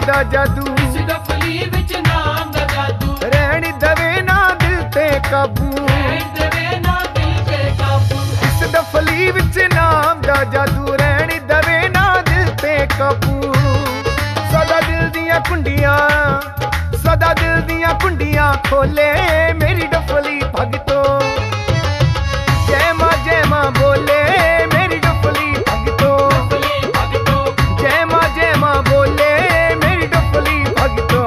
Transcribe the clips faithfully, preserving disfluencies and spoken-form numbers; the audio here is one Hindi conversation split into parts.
दा जादू, इस डफली विच नाम दा जादू, रहन दवे ना दिल ते काबू, रहन दवे ना दिल ते काबू। इस डफली विच नाम दा जादू, रहन दवे ना दिल ते काबू। सदा दिल दियां कुंडियां, सदा दिल दियां कुंडियां खोले मेरी डफली भगतो। जय मां जय मां बोले मेरी डफली भगतो, डफली भगतो, जय मां जय मां बोले मेरी डफली भगतो।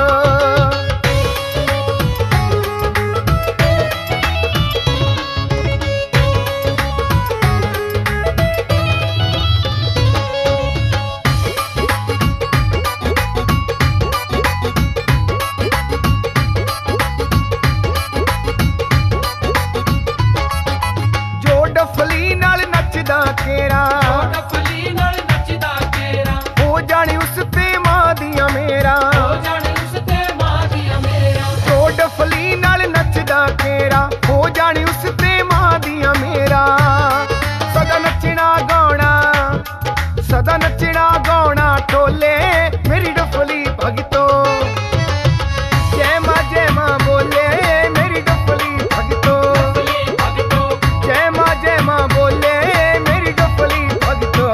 जो डफली नाल नचदा केरा, डफली नाल नचदा केरा, हो जानी उस ते मां दियां मेरा। हो जाने उस ते मां दिया मेरा। जो डफली नाल नचदा केरा, हो जानी उस ते मां दियां मेरा। सदा नचना गाना, सदा नचना गाना टोले मेरी डफली भगतो। जय मां जय मां बोले मेरी डफली भगतो, डफली भगतो, जय मां जय मां बोले मेरी डफली भगतो।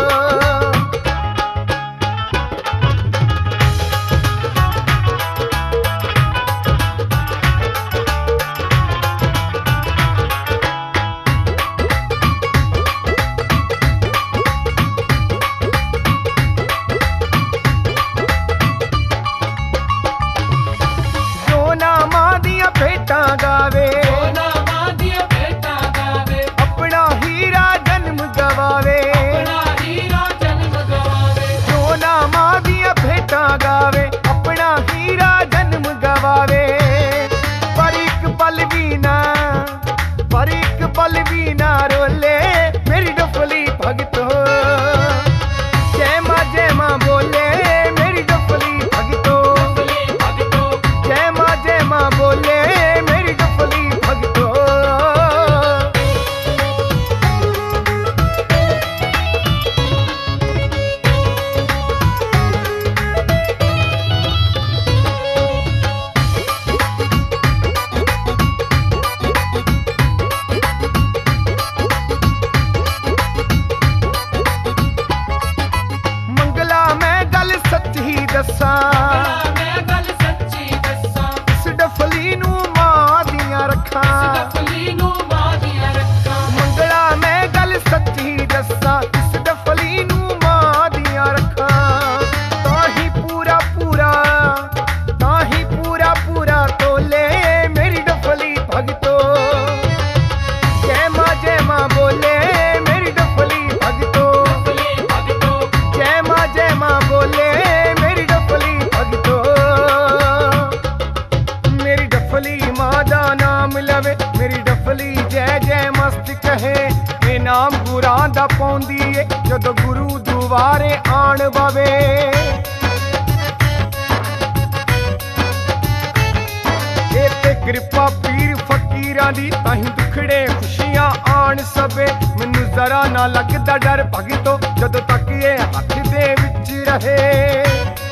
जो ना मां दियां भेटां गावे, ओ ना मां दिया बेटा गावे, अपना हीरा जन्म गवावे। अपना हीरा जन्म गवावे। जो ना मां दियां भेटां गावे, अपना हीरा जन्म गवावे। पर एक पल भी ना, पर एक पल भी ना रोले मेरी डफली भगतो। जय मां जय मां बोले मेरी डफली भगतो, डफली भगतो, जय मां जय मां बोले मेरी डफली भगतो। मंगला मैं गल सच्ची दसां, भला मैं गल सच्ची दसां, इस डफली नू मां दियां रखां। डफली नू मां दिया रखां। मंगला मैं गल सच्ची दसां, इस डफली नू मां दियां रखां। ताही पूरा पूरा, ताही पूरा पूरा तोले मेरी डफली भगतो। जय मां जय मां बोले मेरी डफली भगतो, डफली भगतो, जय मां जय मां बोले मेरी डफली भगतो। मेरी डफली मां दा नाम लवे, मेरी डफली जय जय मस्त कहे। ए नाम गुरां दा पौंदी ए जदों गुरु दुआरे आण बवे। ए ते किरपा पीर फकीरां दी, ताहीं दुखड़े खुशियां आण सवे। मैनू जरा ना लगदा डर भगतो, जदों तक ये हत्थ दे विच रहे।